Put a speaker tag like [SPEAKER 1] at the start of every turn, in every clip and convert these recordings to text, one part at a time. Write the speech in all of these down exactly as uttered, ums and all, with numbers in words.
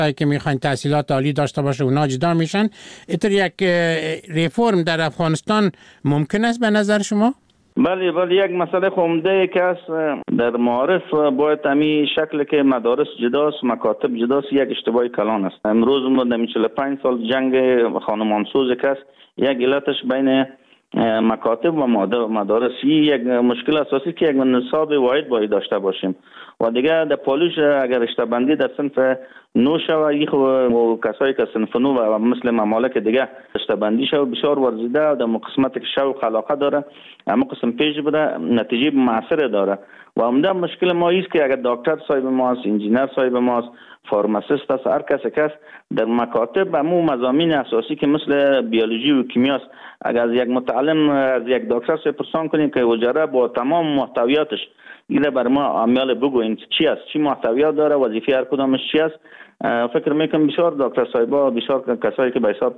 [SPEAKER 1] که میخواین تحصیلات عالی داشته باشه اونا جدا میشن. اینطور یک ریفورم در افغانستان ممکن است به نظر شما؟
[SPEAKER 2] بله بله، یک مسئله عمده که است در معارف باید امی شکل که مدارس جداست، مکاتب جداست، یک اشتباه کلان است. امروز ما در چهل و پنج سال جنگ خانمانسوز که است، یک علتش بین مکاتب و مدارس یک مشکل اساسی که یک نصاب واحد باید داشته باشیم و دیگه در پالوش اگر اشتباندی در صنف نو شود، یک کسایی که صنف نو و مثل ممالک دیگه اشتباندی شود بسیار ورزیده در قسمت که شوق علاقه داره، اما قسم پیش بده نتیجه معصر داره و عمده مشکل ما است که اگر دکتر صاحب ماست، انجینر صاحب ماست، فارماسیست است، هر کس کس در مکاتب همون مضامین اساسی که مثل بیولوژی و کیمیا است، اگر از یک متعلم از یک دکتر صاحب پرسان کنیم که وجره با تمام محتویاتش ایده بر ما عمیال بگوین چی است، چی محتویات داره، وظیفه هر کدامش چی است، فکر میکنم بسیار دکتر صاحبا، بسیار کسایی که به حساب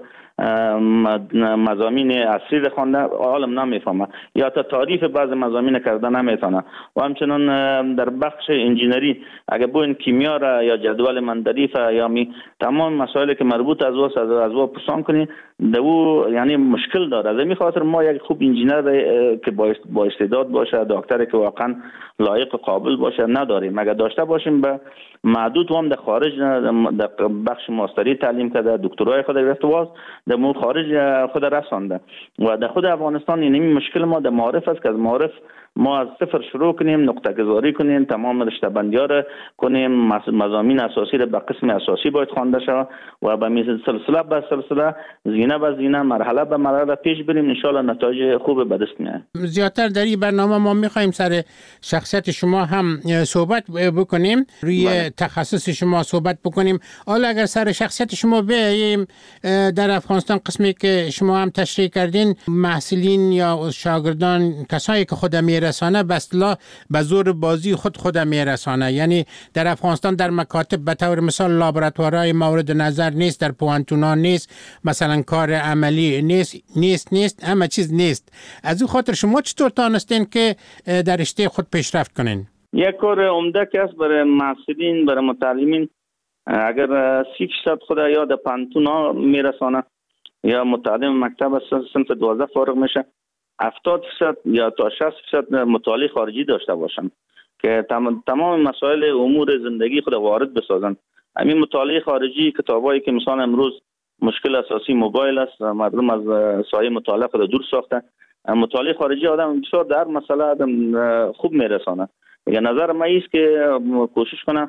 [SPEAKER 2] مضامین اصلی خوانده عالم نمیفهمه یا تا تعریف بعض مضامین کرده نمیتونه و همچنان در بخش انجینری اگر بوین کیمیا را یا جدول مندریف یا می تمام مسائلی که مربوط از واس از از پرسان کنی دو یعنی مشکل داره. از این خاطر ما یک خوب انجینر که با استعداد باشه، دکتری که واقعا لایق و قابل باشه نداریم. اگر داشته باشیم به محدود هم در خارج در بخش ماستری تعلیم کرده، دکترای خود گرفته واس در مو خارج خود رسانده و در خود افغانستان این مشکل ما در معارف است که از معارف ما از صفر شروع کنیم، نقطه گذاری کنیم، تمام رشته بندی ها را کنیم، مضامین اساسی را به قسم اساسی باید خوانده شود و به میز سلسله به سلسله، زینه به زینه، مرحله به مرحله پیش بریم، ان شاء الله نتایج خوب به دست میاد.
[SPEAKER 1] زیادتر در این برنامه ما میخوایم سر شخصیت شما هم صحبت بکنیم، روی بله. تخصص شما صحبت بکنیم. حالا اگر سر شخصیت شما بیاییم، در افغانستان قسمی که شما هم تشریح کردین، محصلین یا شاگردان کسایی که خود میرسانه به اصطلاح به زور بازی خود خود میرسانه، یعنی در افغانستان در مکاتب به طور مثال لابراتوارهای مورد نظر نیست، در پوانتونا نیست، مثلا کار عملی نیست نیست نیست همه چیز نیست. از این خاطر شما چطور تانستین که در رشته خود پیشرفت کنین؟
[SPEAKER 2] یک کار عمده که است برای محصلین، برای متعلمین، اگر سی فیصد خود یا در پوانتونا میرسانه یا متعلم مکتب صنف دوازده فارغ میشه، هفتاد فیصد یا تا شصت فیصد مطالعه خارجی داشته باشن که تمام مسائل امور زندگی خود وارد بسازن. همین مطالعه خارجی، کتابایی که مثلا امروز مشکل اساسی موبایل است، مردم از سایه مطالعه خود دور ساخته، مطالعه خارجی آدم بسیار در مسئله آدم خوب میرسانه. یه نظر ما است که کوشش کنم،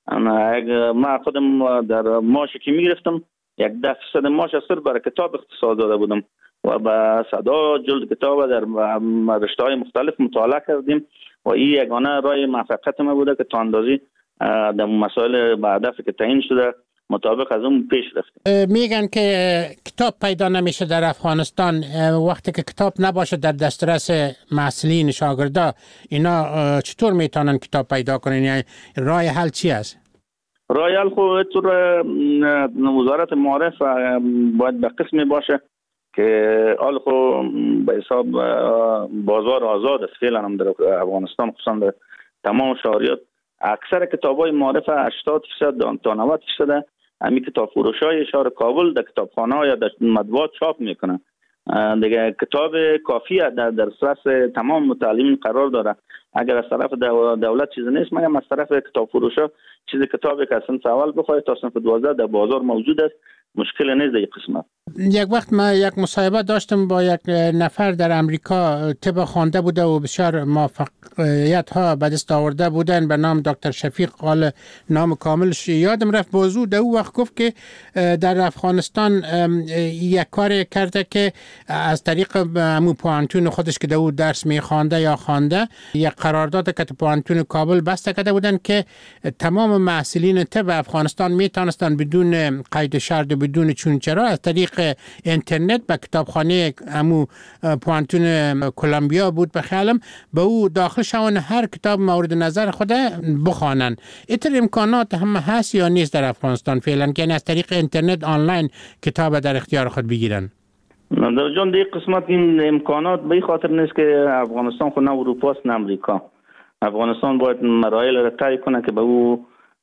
[SPEAKER 2] ما خودم در ماش که میگرفتم یک ده فیصد ماش از سر برای کتاب اختصاص داده بودم و با صدا جلد کتاب در رشته‌های مختلف مطالعه کردیم و این یگانه راه موفقیت ما بوده که تا اندازی در مسائل به هدفی که تعیین شده مطابق از اون پیش رفتیم.
[SPEAKER 1] میگن که کتاب پیدا نمیشه در افغانستان. وقتی که کتاب نباشه در دسترس محصلین شاگردا، اینا چطور میتونن کتاب پیدا کنن؟ یعنی راه حل چی است؟
[SPEAKER 2] راه حل خود طور وزارت معارف باید به قسمی باشه که آل خو به حساب بازار آزاد است فعلا هم در افغانستان، خصوصا در تمام شهریات اکثر کتاب‌های معارف هشتاد درصد تا نود درصد همین کتاب فروشای شهر کابل در کتابخانه‌ها یا در مطبوعات چاپ میکنن. دیگه کتاب کافی در دسترس تمام متعلمین قرار داره. اگر از طرف دولت چیز نیست، مگر از طرف کتاب فروشا چیز کتابی که صنف اول بخواد تا صنف دوازده در بازار موجود است، مشکل نیست در این قسمت.
[SPEAKER 1] یک وقت ما یک مصاحبه داشتم با یک نفر در امریکا، طب خوانده بوده و بسیار موفقیت ها به دست آورده بودن، به نام دکتر شفیق، قال نام کاملش یادم رفت، بازو در او وقت گفت که در افغانستان یک کار کرده که از طریق همون پوانتون خودش که در او درس میخوانده یا خوانده، یک قرارداد که پوانتون کابل بسته کرده بودن که تمام محصلین طب افغانستان میتونستن بدون قید شرط و بدون چون چرا از طریق اینترنت به کتابخانه همو پوانتون کلمبیا بود بخیالم به او داخل شون هر کتاب مورد نظر خود بخوانن. اینطور امکانات هم هست یا نیست در افغانستان فعلا که از طریق اینترنت آنلاین کتاب در اختیار خود بگیرن؟
[SPEAKER 2] در جان دیگه قسمت این امکانات به این خاطر نیست که افغانستان خود نه اروپا است نه امریکا. افغانستان باید مراحل را طی کنه که به او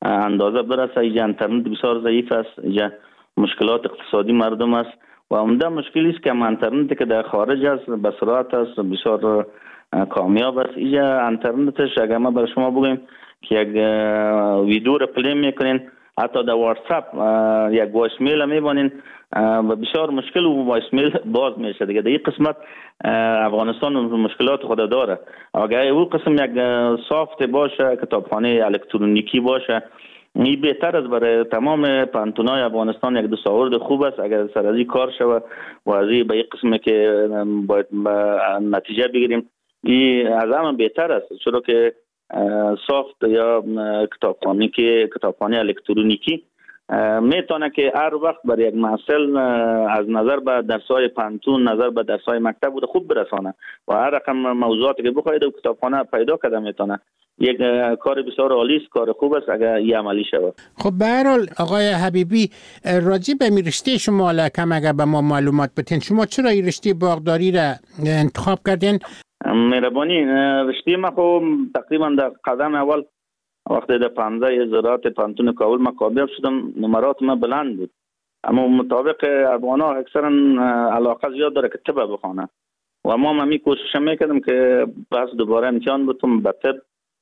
[SPEAKER 2] اندازه برسه. اینجا اینترنت بسیار ضعیف است، اینجا مشکلات اقتصادی مردم است و عمده مشکلی است که اینترنتی که در خارج است به سرعت است بسیار کامیاب است. اینجا اینترنتش اگر ما بر شما بگیم که یک ویدیو رو پلی میکنین، حتی در واتساپ یک وایس میل میبانین و بسیار مشکل و وایس میل باز میشه دیگه. در این قسمت افغانستان مشکلات خود داره. اگر او قسم یک سافت باشه، کتابخانه الکترونیکی باشه، این بهتر است برای تمام پانتونای افغانستان. یک دستاورد خوب است اگر سر از این کار شود و از این به این قسم که باید نتیجه بگیریم، این از همه بهتر است، چرا که سافت یا کتابخانه که کتابخانه الکترونیکی میتونه که هر وقت برای یک محصل از نظر به درس‌های پانتون، نظر به درس‌های مکتب بوده خوب برسانه و هر رقم موضوعاتی که بخواید کتابخانه پیدا کرده میتونه. یک کار بسیار عالی است، کار خوب است اگر این عملی شود.
[SPEAKER 1] خب به هر حال آقای حبیبی، راجع به رشته شما کم اگر به ما معلومات بدین، شما چرا این رشته باغداری را انتخاب کردین؟
[SPEAKER 2] مهربانی، رشته ما خب تقریبا در قدم اول وقتی در پانزده زراعت پانتون کابل ما کامیاب شدم، نمرات ما بلند بود، اما مطابق افغانا اکثرا علاقه زیاد داره که طب بخونه و ما هم کوشش میکردم که بس دوباره امتحان بتم به طب.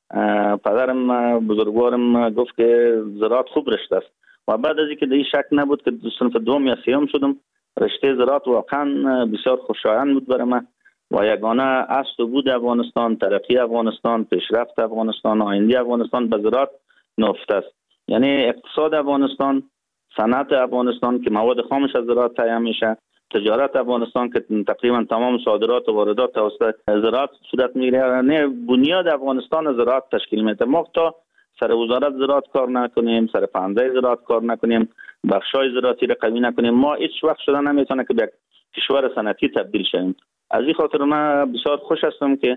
[SPEAKER 2] پدرم بزرگوارم گفت که زراعت خوب رشته است و بعد از اینکه در این شک نبود که صنف دوم یا سیوم شدم، رشته زراعت واقعا بسیار خوشایند بود برای من و یگانه اصل بود افغانستان، ترقی افغانستان، پیشرفت افغانستان، آینده افغانستان به زراعت نهفته است. یعنی اقتصاد افغانستان، صنعت افغانستان که مواد خامش از زراعت تامین میشه، تجارت افغانستان که تقریبا تمام صادرات و واردات توسط زراعت صورت میگیره، نه بنیاد افغانستان زراعت تشکیل میده. ما تا سر وزارت زراعت کار نکنیم، سر پانزده زراعت کار نکنیم، بخشای زراعتی را قوی نکنیم، ما هیچ وقت شده نمیتونه که به یک کشور صنعتی تبدیل شویم. از این خاطر من بسیار خوش هستم که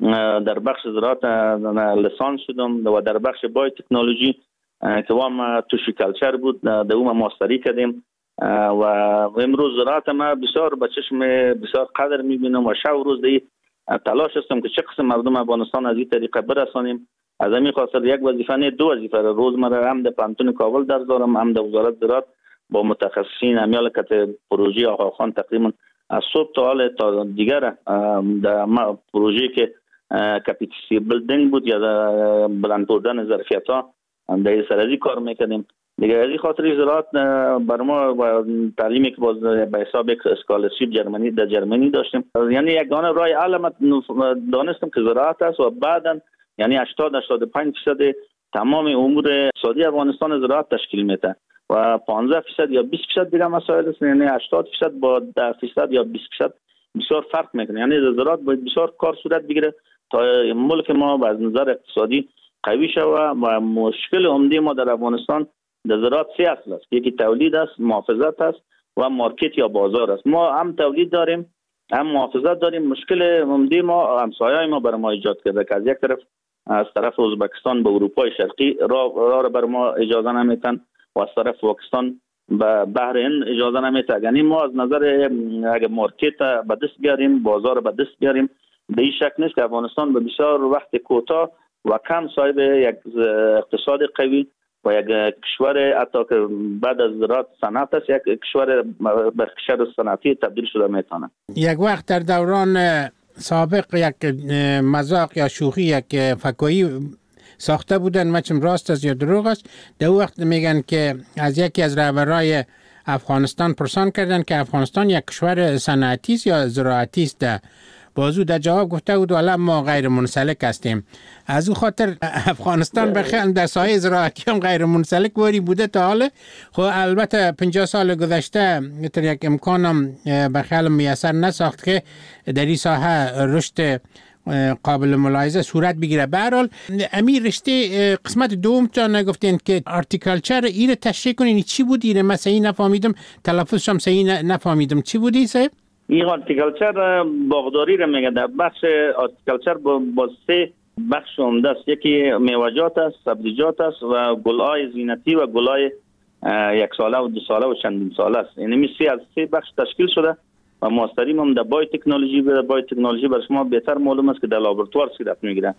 [SPEAKER 2] در بخش زراعت لیسانس شدم و در بخش بای تکنولوژی که وام توشی کلچر بود در اون ماستری کردیم و امروز زراعت ما بسیار به چشم بسیار قدر میبینم و شب و روز دی تلاش هستم که چه قسم مردم افغانستان از این طریقه برسانیم. از همین خاطر یک وظیفه نه دو وظیفه روز مرا هم در پانتون کابل در دارم، هم در وزارت زراعت با متخصصین امیال کت پروژه آقا خان تقریبا از صبح تا حال تا دیگر در پروژه که کپیسیتی بیلدینگ بود یا بلند بردن ظرفیت ها در سرازی کار میکردیم دیگه. از این خاطر زراعت بر ما و تعلیمی که باز به حساب یک اسکالرشیپ جرمنی در جرمنی داشتیم، یعنی یگانه راه علامت دانستم که زراعت است و بعدا یعنی هشتاد تا هشتاد و پنج درصد تمام امور اقتصادی افغانستان زراعت تشکیل میده و پانزده درصد یا بیست درصد دیگه مسائل است، یعنی هشتاد درصد با ده درصد یا بیست درصد بسیار فرق میکنه. یعنی زراعت باید بسیار کار صورت بگیره تا ملک ما از نظر اقتصادی قوی شود و مشکل عمده ما در افغانستان در زراعت سه اصل است، یکی تولید است، محافظت است و مارکت یا بازار است. ما هم تولید داریم هم محافظت داریم. مشکل عمده ما همسایه‌های ما بر ما ایجاد کرده که از یک طرف از طرف ازبکستان به اروپای شرقی راه را بر ما اجازه نمیتن و از طرف پاکستان به بحر هند اجازه نمیتن. یعنی ما از نظر اگه مارکت به دست بیاریم، بازار به دست بیاریم، به این شک نیست که افغانستان به بسیار وقت کوتاه و کم صاحب یک اقتصاد قوی و یک کشور حتی که بعد از زراعت صنعت است یک کشور به کشور صنعتی تبدیل شده میتونه.
[SPEAKER 1] یک وقت در دوران سابق یک مذاق یا شوخی یک فکاهی ساخته بودن، مچم راست است یا دروغ است، در وقت میگن که از یکی از رهبرای افغانستان پرسان کردن که افغانستان یک کشور صنعتی است یا زراعتی است، بازو در جواب گفته بود والا ما غیر منسلک هستیم. از او خاطر افغانستان بخیل در سایه زراعتی هم غیر منسلک واری بوده تا حالا. خب البته پنجاه سال گذشته تر یک امکانم بخیل میسر نساخت که در این ساحه رشد قابل ملاحظه صورت بگیره. به هر حال امیر رشته قسمت دوم تا نگفتین که آرتیکالچر این تشریح کنین چی بود؟ این من صحیح نفهمیدم، تلفظش هم صحیح نفهمیدم، چی بودی صاحب؟
[SPEAKER 2] این آرتیکالچر باغداری را میگه. در بخش آرتیکالچر با سه بخش عمده است، یکی میوه‌جات است، سبزیجات است و گل‌های زینتی و گل‌های یک ساله و دو ساله و چندین ساله است. یعنی می سه از سه بخش تشکیل شده و ماستریم هم در بای تکنولوژی. به بای تکنولوژی بر شما بهتر معلوم است که در لابراتوار صورت میگیره.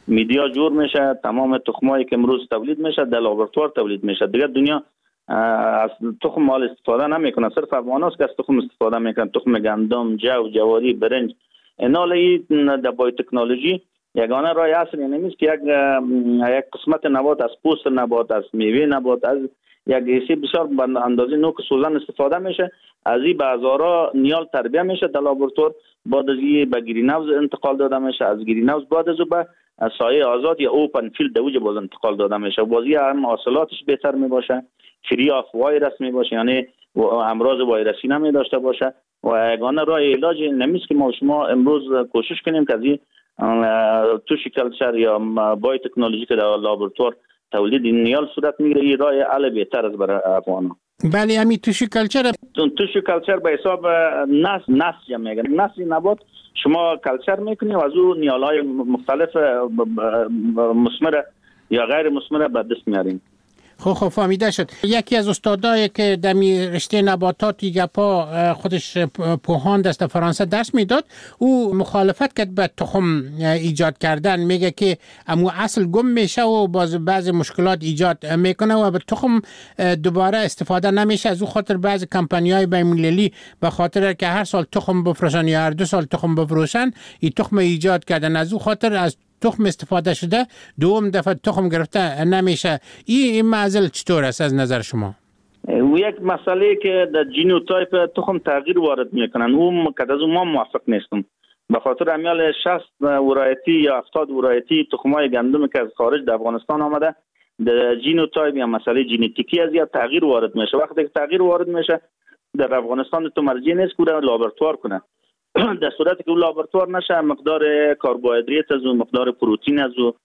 [SPEAKER 2] میدیا جور میشه، تمام تخمایی که امروز تولید میشه در لابراتوار تولید میشه. دیگه دنیا از تخم مال استفاده نمیکنه، صرف افغاناست که از تخم استفاده میکنن، تخم گندم، جو، جواری، برنج. اینا لی در بای تکنولوژی یگانه راه اصلی نمیست که یک یک قسمت نبات از پوست نبات، از میوه نبات، از یک حیثی بسیار به اندازه نوک سوزن استفاده میشه. از این به هزارا نیال تربیه میشه در لابراتوار، بعد از این به گرین هاوس انتقال داده میشه، از گرین هاوس بعد از به سایه آزاد یا اوپن فیلد دوجه باز انتقال داده میشه. بازی هم حاصلاتش بهتر میباشه، فری آف وایرس میباشه، یعنی امراض ویروسی نمی داشته باشه. و یگانه راه علاج نمیست که ما شما امروز کوشش کنیم که از این توشی کلچر یا بای تکنولوژی که در لابراتوار تولید نیال صورت میگیره، این راه حل بهتر است برای افغانان.
[SPEAKER 1] بله، همین توشی کلچر
[SPEAKER 2] توشی کلچر به حساب نسل نسل میگن، نسل نبات شما کلچر میکنی و از اون نیالهای مختلف مثمر یا غیر مثمر به دست میاریم.
[SPEAKER 1] خب خب فهمیده شد. یکی از استادایی که دمی رشته نباتات گپا خودش پوهاند است فرانسه درس میداد، او مخالفت کرد به تخم ایجاد کردن، میگه که امو اصل گم میشه و باز بعضی مشکلات ایجاد میکنه و به تخم دوباره استفاده نمیشه. از او خاطر بعضی کمپانی‌های بین‌المللی به خاطر که هر سال تخم بفروشن یا هر دو سال تخم بفروشن این تخم ایجاد کردن، از او خاطر از تخم استفاده شده دوم دفعه تخم گرفته نمیشه. این معضل چطور است از نظر شما؟
[SPEAKER 2] و یک مسئله که در جینوتایپ تخم تغییر وارد میکنن، اون که از اون ما موافق نیستم. به خاطر امیال شصت ورایتی یا هفتاد ورایتی تخمای گندم که از خارج در افغانستان آمده، در جینوتایپ یا مسئله ژنتیکی از یا تغییر وارد میشه. وقتی که تغییر وارد میشه در افغانستان تو مرجع نیست که لابراتوار کنه. در صورتی که اون لابراتوار نشه، مقدار کربوهیدرات از اون، مقدار پروتئین از اون،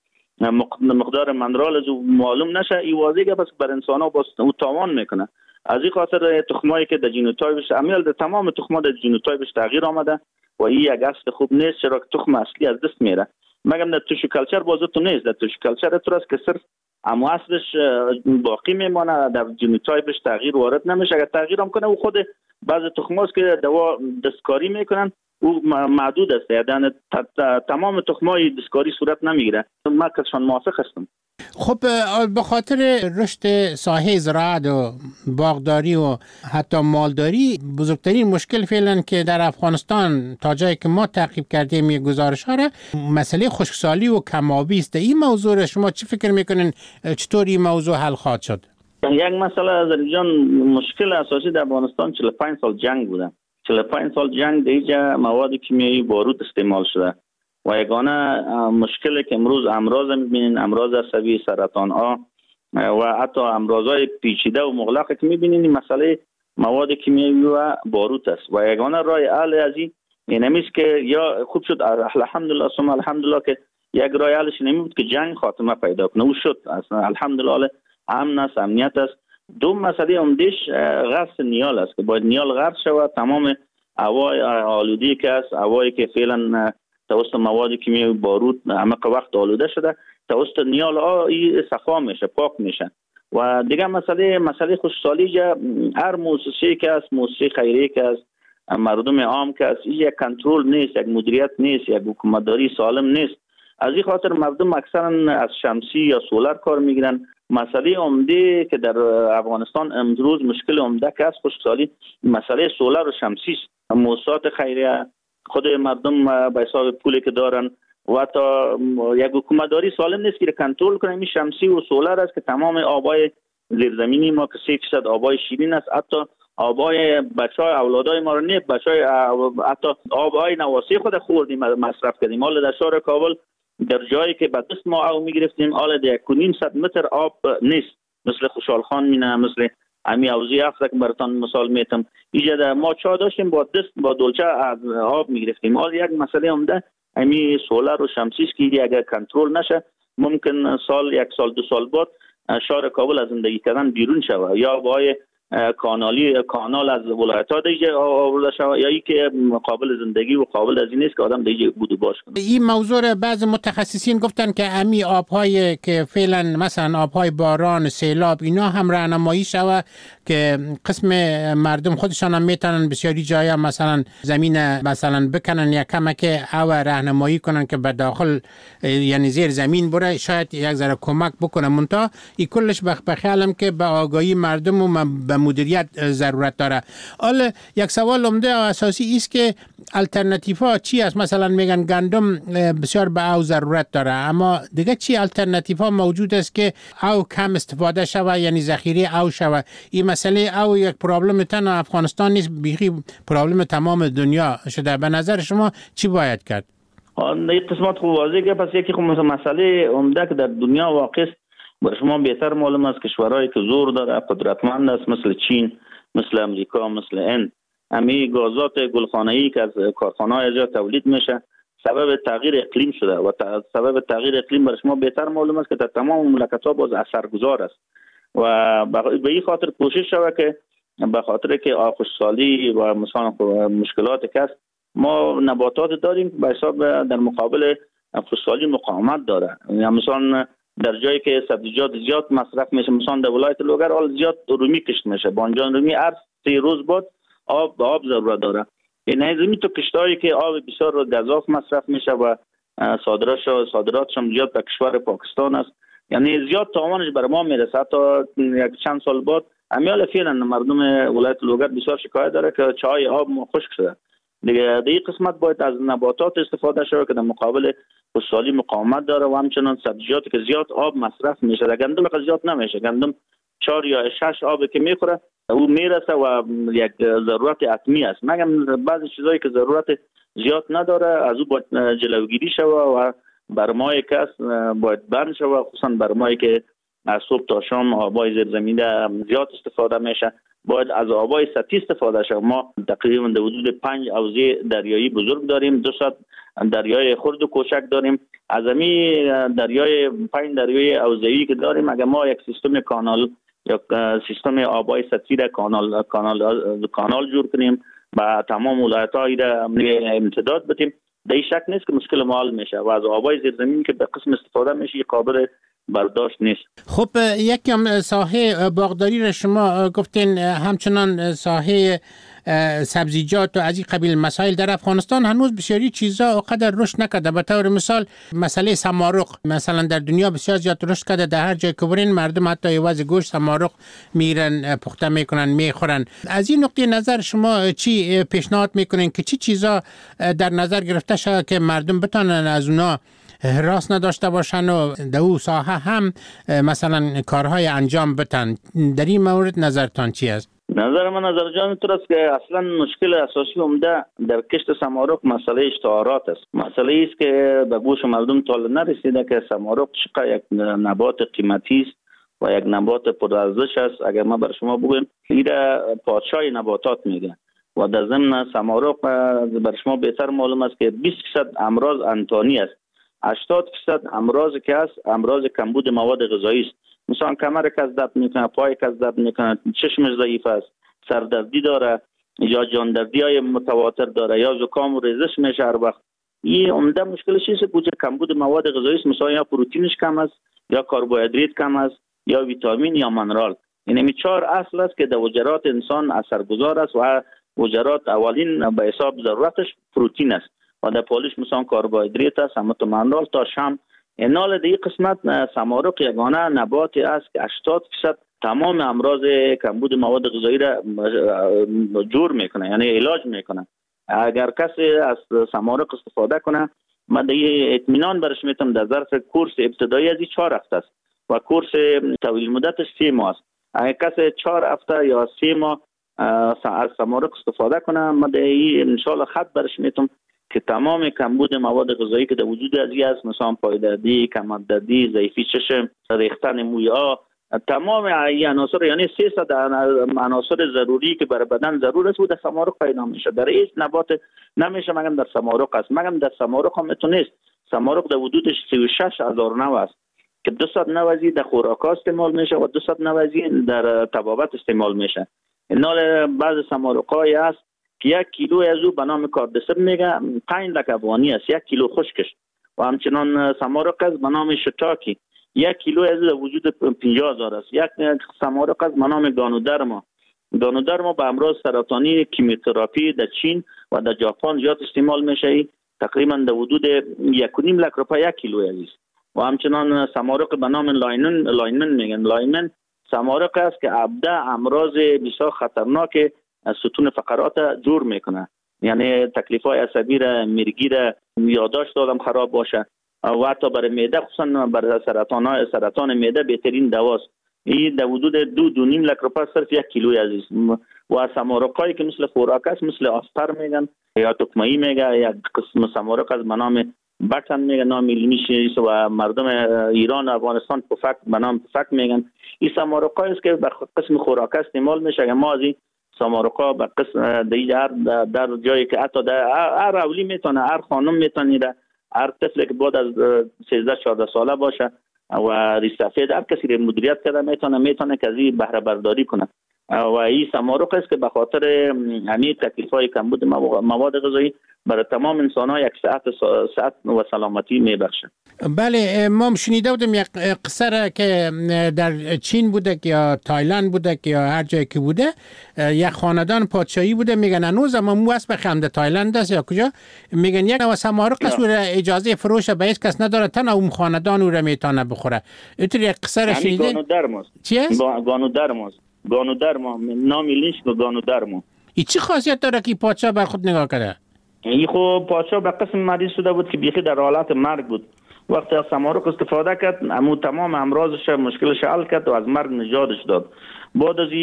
[SPEAKER 2] مقدار منرال از اون معلوم نشه، این واضحه که بس بر انسان‌ها باز او تاوان میکنه. از این خاطر تخمایی که در جینوتایپش امیال در تمام تخم‌ها در جینوتایپش تغییر آمده و این یک اصل خوب نیست، چرا که تخم اصلی از دست میره. مگم در توشی کلچر بازتون نیست، در توشی کلچر تو است که صرف اما اصلش باقی میمانه، در جینوتایپش تغییر وارد نمیشه. اگر تغییر هم کنه او خود بعض تخماست که دوا دستکاری میکنن، او محدود است، یعنی تمام تخمای دستکاری صورت نمیگیره. من کشان موافق هستم.
[SPEAKER 1] خب به خاطر رشد ساحه زراعت و باغداری و حتی مالداری، بزرگترین مشکل فعلا که در افغانستان تا جایی که ما تعقیب کردیم یک گزارش ها را مسئله خشکسالی و کم‌آبی است. این موضوع شما چی فکر میکنین چطور این موضوع حل خواهد شد؟
[SPEAKER 2] یک مسئله از جان مشکل اساسی در افغانستان چهل و پنج سال جنگ بوده. چهل و پنج سال جنگ دیگه مواد کیمیایی بارود استعمال شده و یگانه مشکلی که امروز امراض میبینین، امراض عصبی، سرطان ها و حتی امراضای پیچیده و مغلقه که میبینین، این مسئله مواد کیمیایی و بارود است و یگانه راه حل از این نمیست که یا خوب شد الحمدلله ثم الحمدلله که یک راه حلش نمیبود که جنگ خاتمه پیدا کنه، او شد اصلا الحمدلله امن است، امنیت است. دو مسئله عمده‌اش غرس نیال است که باید نیال غرس شود، تمام هوای آلودگی که است، هوایی که فعلا توسط مواد کیمیایی بارود عمق وقت آلوده شده، توسط نیال ها این صفا میشه، پاک میشه. و دیگه مسئله مسئله خشکسالی، هر مؤسسه‌ای که است، مؤسسه خیریه که است، مردم عام که است، این یک کنترل نیست، یک مدیریت نیست، یک حکومتداری سالم نیست. از این خاطر مردم اکثرا از شمسی یا سولر کار میگیرن. مسئله عمده که در افغانستان امروز مشکل عمده که است خشکسالی، مسئله سولر و شمسی است. مؤسسات خیریه، خود مردم به حساب پولی که دارن و تا یک حکومتداری سالم نیست که کنترل کنه. این شمسی و سولر است که تمام آبای زیرزمینی ما که سه فیصد آبای شیرین است، حتی آبای بچهای اولادای ما رو نه، بچهای حتی آبای نواسی خود خوردیم مصرف کردیم. حالا در شهر کابل در جایی که به دست ما آب میگرفتیم، حالا در یک و نیم صد متر آب نیست، مثل خوشحال خان مینه، مثل امی اوزی افزا که براتان مثال میتم. اینجا ما چا داشتیم با دست با دلچه از آب میگرفتیم. حالا یک مسئله عمده امی سولر و شمسی است که اگر کنترل نشه ممکن سال یک سال دو سال بعد شهر کابل از زندگی کردن بیرون شود، یا با کانالی کانال از ولایت‌ها دیگه آورده شود، یا ای که قابل زندگی و قابل از این نیست که آدم دیگه بود و باش کنه.
[SPEAKER 1] این موضوع بعض متخصصین گفتن که امی آب‌های که فعلا مثلا آب‌های باران، سیلاب، اینا هم راهنمایی شود که قسم مردم خودشان هم میتونن بسیاری جایا مثلا زمین مثلا بکنن یا کمک او راهنمایی کنن که به داخل یعنی زیر زمین بره، شاید یک ذره کمک بکنه. منتها این کلش به خیالم که به آگاهی مردم و به مدیریت ضرورت داره. حالا یک سوال عمده و اساسی است که الटरनेटिव ها چی است؟ مثلا میگن گندم بسیار به او ضرورت داره، اما دیگه چی الटरनेटिव ها موجود است که او کم استفاده شوه، یعنی ذخیره او شوه؟ این مسئله او یک پرابلم تنها افغانستان نیست، بیخی پرابلم تمام دنیا شده. به نظر شما چی باید کرد؟
[SPEAKER 2] این قسمت خوب واضحه که پس یکی خب مسئله عمده که در دنیا واقع است، برای شما بهتر معلوم است کشورهایی که زور داره، قدرتمند است، مثل چین، مثل امریکا، مثل هند، امی گازات گلخانه‌ای که از کارخانه‌های جا تولید میشه سبب تغییر اقلیم شده و سبب تغییر اقلیم برای شما بهتر معلوم است که در تمام مملکت‌ها باز اثرگذار است و به این خاطر کوشش شود که به خاطر که آخوشسالی و مثلا مشکلات که است، ما نباتات داریم به حساب در مقابل خشکسالی مقاومت داره. یعنی مثلا در جایی که سبزیجات زیاد مصرف میشه، مثلا در ولایت لوگر آل زیاد رومی کشت میشه، بانجان رومی هر سه روز بعد آب آب ضرورت داره. یعنی زمین تو کشتایی که آب بسیار گزاف مصرف میشه و صادراتش صادراتش هم زیاد به کشور پاکستان است، یعنی زیاد تاوانش بر ما میرسه. تا یک چند سال بعد امیال فعلا مردم ولایت لوگر بسیار شکایت داره که چای آب خشک شده. دیگه در این قسمت باید از نباتات استفاده شود که در مقابل خشکسالی مقاومت داره و همچنان سبزیجاتی که زیاد آب مصرف میشه. در گندم که زیاد نمیشه، گندم چهار یا شش آب که میخوره او میرسه و یک ضرورت حتمی است. مگم بعضی چیزایی که ضرورت زیاد نداره از او باید جلوگیری شود و برمای کس باید بند شود، خصوصا برمایی که از صبح تا شام آبای زیرزمینی زیاد استفاده میشه باید از آبای سطحی استفاده شود. ما تقریبا در حدود پنج حوضه دریایی بزرگ داریم، دو صد دریای خرد و کوچک داریم. از همین دریای پنج دریای حوضه‌ای که داریم اگر ما یک سیستم کانال یا سیستم آبای سطحی را کانال کانال کانال جور کنیم و تمام ولایت‌ها را امتداد بدیم، در این شک نیست که مشکل ما حل میشه و از آبای زیرزمین که به قسم استفاده میشه قابل برداشت نیست.
[SPEAKER 1] خب یکم ساحه باغداری را شما گفتین، همچنان ساحه سبزیجات و از این قبیل مسائل در افغانستان هنوز بسیاری چیزا اونقدر رشد نکرده. به طور مثال مسئله سمارق مثلا در دنیا بسیار زیاد رشد کرده، در هر جای که برین مردم حتی عوض گوشت سمارق میرن پخته میکنن میخورن. از این نقطه نظر شما چی پیشنهاد میکنین که چی چیزا در نظر گرفته شده که مردم بتونن از اونا راست نداشته باشن و در او ساحه هم مثلا کارهای انجام بدن؟ در این مورد نظرتان چی است؟
[SPEAKER 2] نظر من نظر جان اینطور است که اصلا مشکل اساسی عمده در کشت سمارق مسئله اشتهارات است. مسئله است که به گوش مردم تا نرسیده که سمارق چقدر یک نبات قیمتی است و یک نبات پرارزش است. اگر ما بر شما بگویم ایره پادشاه نباتات میگن و در ضمن سمارق بر شما بهتر معلوم است که بیست درصد امراض انتانی است، هشتاد درصد امراض که است امراض کمبود مواد غذایی است. مثلا کمر کس درد میکنه، پای کس درد میکنه، چشمش ضعیف است، سردردی داره یا جاندردی های متواتر داره یا زکام و ریزش میشه هر وقت. این عمده مشکلش چیه؟ که کمبود مواد غذایی است. مثلا یا پروتئینش کم است یا کربوهیدرات کم است یا ویتامین یا منرال. این می چهار اصل است که در وجرات انسان اثرگذار است و وجرات اولین به حساب ضرورتش پروتئین است و در پالش مثلا کربوهیدرات است، هم تو منرال تا شام. اینال در این قسمت سمارق یگانه نباتی است که هشتاد درصد تمام امراض کمبود مواد غذایی را جور میکنه، یعنی علاج میکنه. اگر کسی از سمارق استفاده کنه من در اطمینان برش میتونم در ظرف کورس ابتدایی از چهار هفته است و کورس طویل مدتش سه ماه است. اگر کسی چهار هفته یا سه ماه از سمارق استفاده کنه من در این انشالله خط برش میتونم که تمام کمبود مواد غذایی که در وجود ازی است، مثلا پایدردی، کمردردی، ضعیفی چشم، ریختن موی‌ها، تمام این عناصر یعنی سیصد عناصر ضروری که برای بدن ضرور است و در سمارق پیدا میشه. در هیچ نبات نمیشه مگم در سمارق است. مگم در سمارق هم میتونست. سمارق در حدود سی و شش هزار نو است که دویست نوزی در خوراک استعمال میشه و دویست نوزی در طبابت استعمال میشه. اینال بعض سمارق‌های است که یک کیلو از او به نام کاردسر میگه پنج لک افغانی است، یک کیلو خشکش. و همچنان سمارق است به نام شتاکی یک کیلو از وجود پنجاه هزار است. یک سمارق است به نام گانودرما گانودرما به امراض سرطانی کیموتراپی در چین و در ژاپن زیاد استعمال میشه. تقریبا در حدود یک و نیم لک روپیه یک کیلو است. و همچنان سمارق به نام لاینن لاینمن میگن. لاینمن سمارق است که ابدا امراض بسیار خطرناک ستون فقرات جور میکنه، یعنی تکلیف های عصبی را، میرگی را، یادداشت آدم خراب باشه و حتی برای معده، خصوصا برای سرطان های سرطان معده بهترین دواست. این در حدود دو دو نیم لک روپیه صرف یک کیلوی عزیز. و سمارقایی که مثل خوراک است، مثل آسپر میگن یا تکمه‌ای میگه، یا قسم سمارق از به نام بطن میگن، نام علمیش، و مردم ایران و افغانستان پفک به نام پفک میگن. این سمارقایی است که به قسم خوراک استعمال میشه. ما از این سمارقا به قسم در در جایی که حتی در هر اولی میتونه، هر خانم میتونه، هر طفلی که بعد از سیزده چهارده ساله باشه و ریسافید هر کسی رو مدیریت کرده میتونه میتونه که از این بهره برداری کنه. و این سمارق است که به خاطر همین تکلیف‌های کمبود مواد غذایی برای تمام انسان‌ها یک صحت صحت و سلامتی میبخشه.
[SPEAKER 1] بله، ما شنیده بودیم یک قصه را که در چین بوده که یا تایلند بوده که یا هر جایی که بوده، یک خاندان پادشاهی بوده، میگن هنوز اما مو اسب خمده تایلند است یا کجا، میگن یک نوع سمارق است و اجازه فروش به هیچ کس نداره، تنها اون خاندان او را میتونه بخوره. اینطور یک قصه را شنیده؟
[SPEAKER 2] گانودرماست.
[SPEAKER 1] چی است؟
[SPEAKER 2] گانودرماست. گانودرما، نامی لینش و گانودرما.
[SPEAKER 1] این چی خاصیت داره که پادشاه بر خود نگاه کرده؟
[SPEAKER 2] این خب پادشاه به قسم مریض شده بود که بیخی در حالت مرگ بود. وقتی از سمارق استفاده کرد، امو تمام امراضش مشکلش حل کرد و از مرگ نجاتش داد. بعد از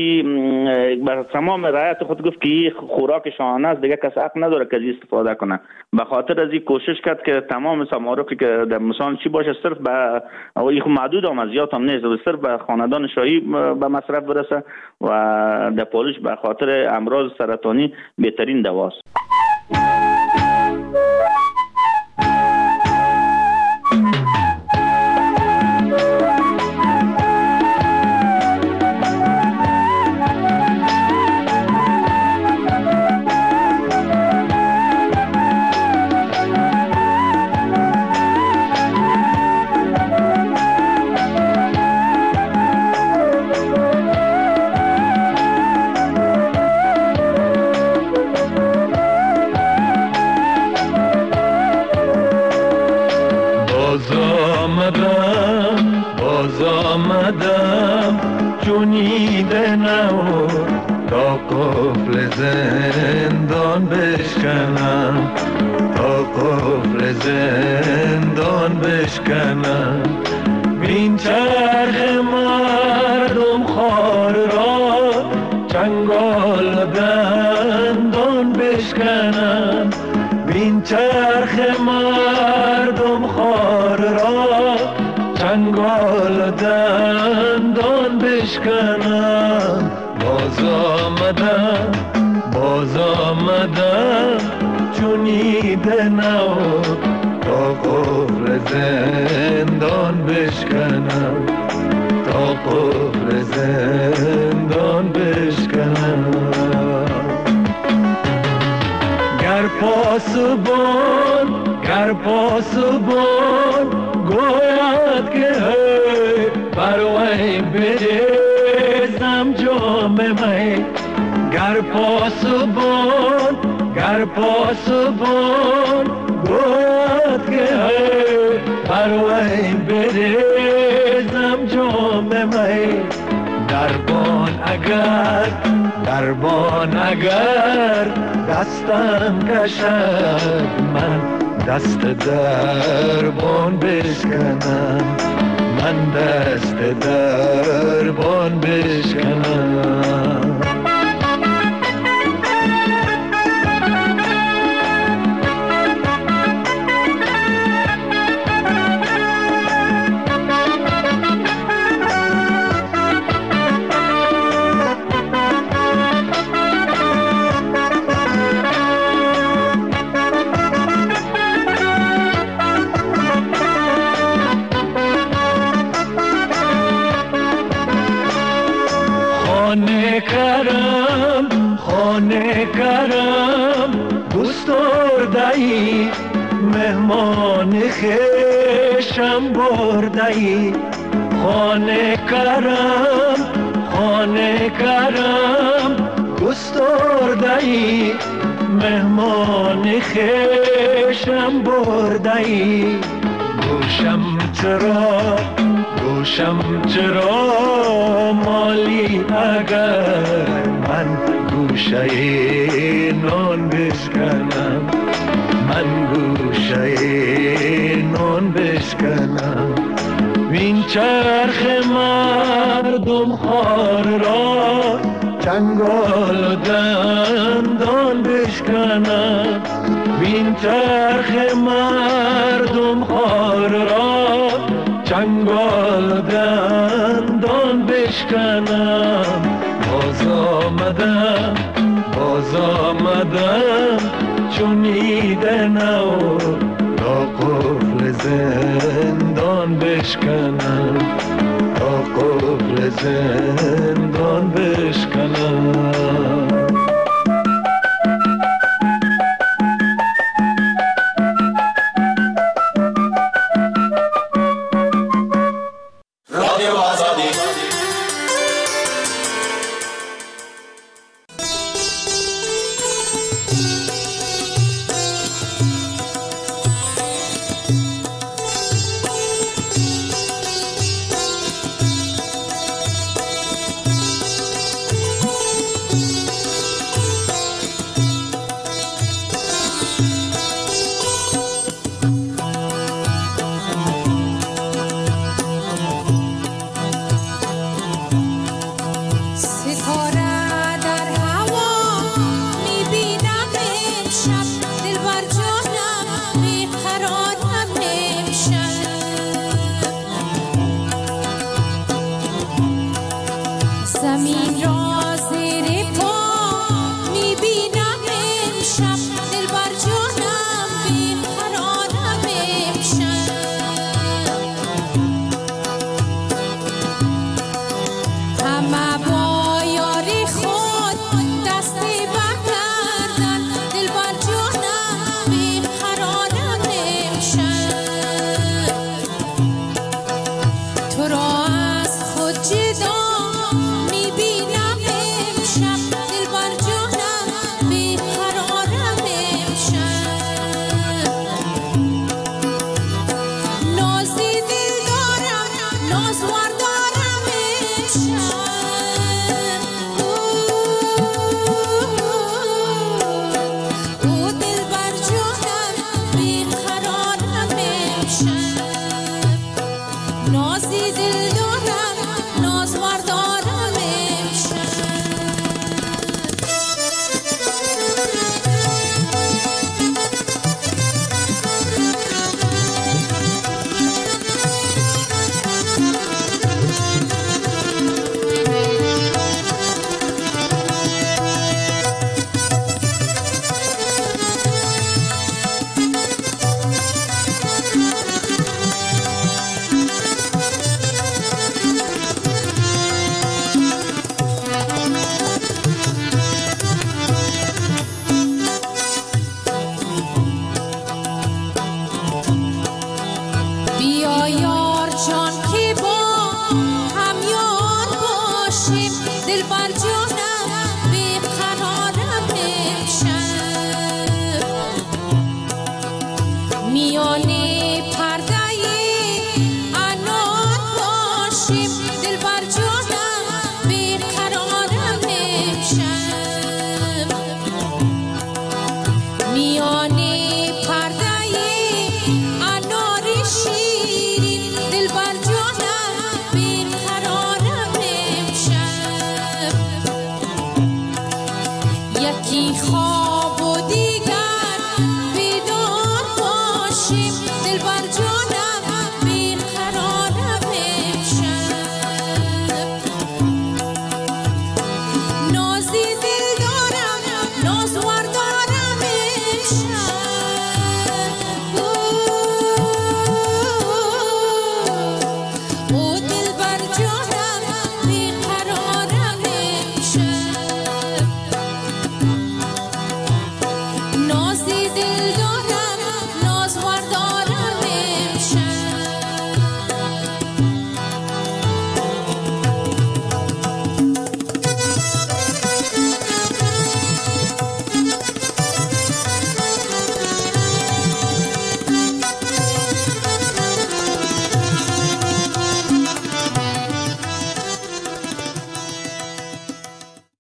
[SPEAKER 2] این بر تمام رعایت خود گفت که این خوراک شاهانه است، دیگه کس حق نداره که از استفاده کنه. به خاطر از این کوشش کرد که تمام سمارقی که در مثال چی باشه، صرف به این خود محدود هم از زیاد هم نیست، صرف به خاندان شاهی به مصرف برسه و در پالش به خاطر امراض سرطانی بهترین دواست.
[SPEAKER 3] تا قفل زندان بشکنم، تا قفل زندان بشکنم. بین چرخ مردم خار را چنگال دندان بشکنم. بین چرخ مردم خار را چنگال دندان بشکنم. باز آمدم باز آمدم چونیده نو تا قفل زندان بشکنم، تا قفل زندان بشکنم. گر پاسبان گر پاسبان گوید که هی بروی بریزم جام می. گر پاسبان گر پاسبان گوید که هی بروی بریزم جام می. دربان اگر دربان اگر دستم کشد، من دست دربان بشکنم، من دست دربان بشکنم. خانه کرم خانه کرم گسترده‌ای، مهمان خویشم برده‌ای. خانه کرم خانه کرم گسترده‌ای مهمان خیشم برده‌ای گوشم چرا گوشم چرا مالی اگر من گوشه نان بشکنم من گوشه نان بشکنم وین چرخ مردم خار را چنگال و دندان بشکنم وین چرخ مردم خار را چنگال و دندان بشکنم باز آمدم باز آمدم چون ایده نو تا قفل زندان بشکنم تا قفل زندان بشکنم
[SPEAKER 4] یکی خواه